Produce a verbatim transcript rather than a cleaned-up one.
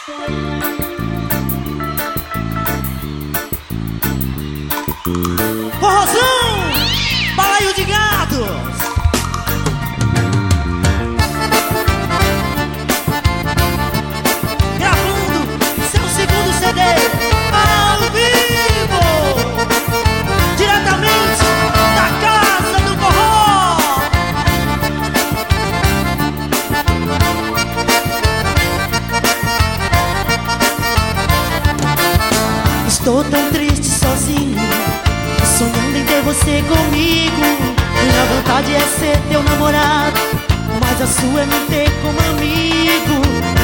Forrozão, balaio de gatos. Gravando seu segundo C D ao vivo, diretamente da Casa do Forró. Estou tão triste sozinho, sonhando em ter você comigo. Minha vontade é ser teu namorado, mas a sua é me ter como amigo.